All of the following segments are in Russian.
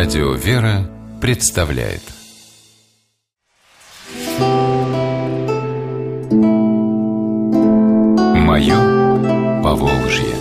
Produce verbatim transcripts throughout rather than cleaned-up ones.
Радио «Вера» представляет «Мое Поволжье».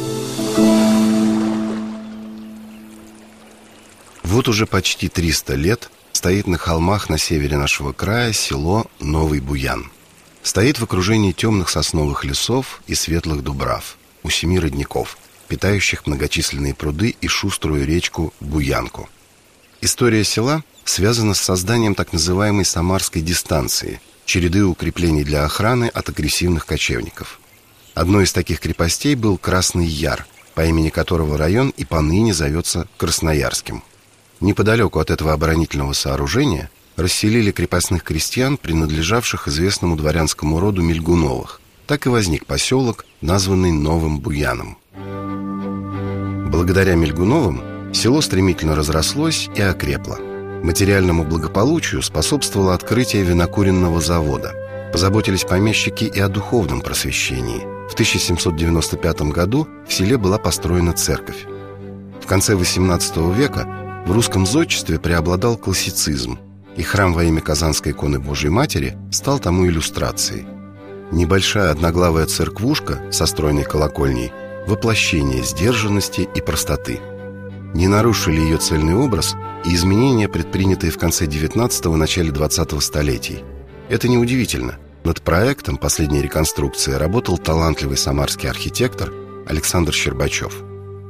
Вот уже почти триста лет стоит на холмах на севере нашего края село Новый Буян. Стоит в окружении темных сосновых лесов и светлых дубрав, у семи родников, питающих многочисленные пруды и шуструю речку Буянку. История села связана с созданием так называемой Самарской дистанции, череды укреплений для охраны от агрессивных кочевников. Одной из таких крепостей был Красный Яр, по имени которого район и поныне зовется Красноярским. Неподалеку от этого оборонительного сооружения расселили крепостных крестьян, принадлежавших известному дворянскому роду Мельгуновых. Так и возник поселок, названный Новым Буяном. Благодаря Мельгуновым село стремительно разрослось и окрепло. Материальному благополучию способствовало открытие винокуренного завода. Позаботились помещики и о духовном просвещении. В тысяча семьсот девяносто пятом году в селе была построена церковь. В конце восемнадцатого века в русском зодчестве преобладал классицизм, и храм во имя Казанской иконы Божией Матери стал тому иллюстрацией. Небольшая одноглавая церквушка со стройной колокольней – воплощение сдержанности и простоты. Не нарушили ее цельный образ и изменения, предпринятые в конце девятнадцатого – начале двадцатого столетий. Это неудивительно. Над проектом последней реконструкции работал талантливый самарский архитектор Александр Щербачев.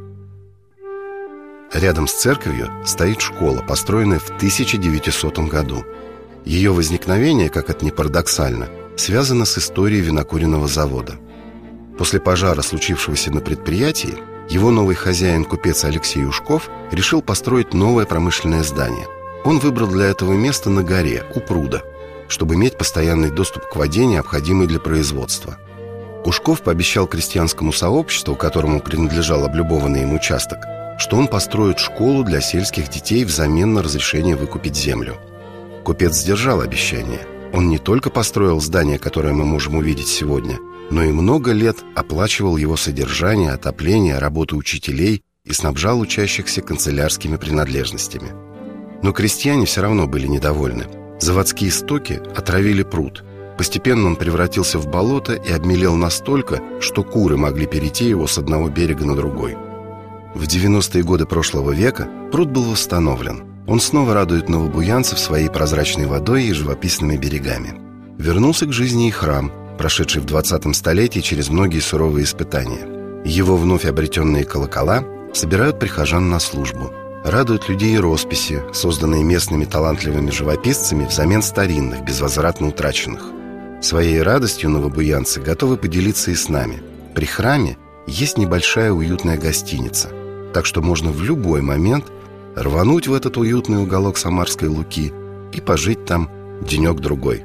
Рядом с церковью стоит школа, построенная в тысяча девятисотом году. Ее возникновение, как это ни парадоксально, связано с историей винокуренного завода. После пожара, случившегося на предприятии, его новый хозяин, купец Алексей Ушков, решил построить новое промышленное здание. Он выбрал для этого место на горе, у пруда, чтобы иметь постоянный доступ к воде, необходимой для производства. Ушков пообещал крестьянскому сообществу, которому принадлежал облюбованный им участок, что он построит школу для сельских детей взамен на разрешение выкупить землю. Купец сдержал обещание. Он не только построил здание, которое мы можем увидеть сегодня, но и много лет оплачивал его содержание, отопление, работу учителей и снабжал учащихся канцелярскими принадлежностями. Но крестьяне все равно были недовольны. Заводские стоки отравили пруд. Постепенно он превратился в болото и обмелел настолько, что куры могли перейти его с одного берега на другой. В девяностые годы прошлого века пруд был восстановлен. Он снова радует новобуянцев своей прозрачной водой и живописными берегами. Вернулся к жизни и храм, прошедший в двадцатом столетии через многие суровые испытания. Его вновь обретенные колокола собирают прихожан на службу. Радуют людей и росписи, созданные местными талантливыми живописцами взамен старинных, безвозвратно утраченных. Своей радостью новобуянцы готовы поделиться и с нами. При храме есть небольшая уютная гостиница, так что можно в любой момент рвануть в этот уютный уголок Самарской Луки и пожить там денек-другой.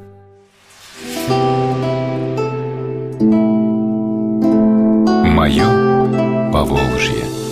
Мое Поволжье.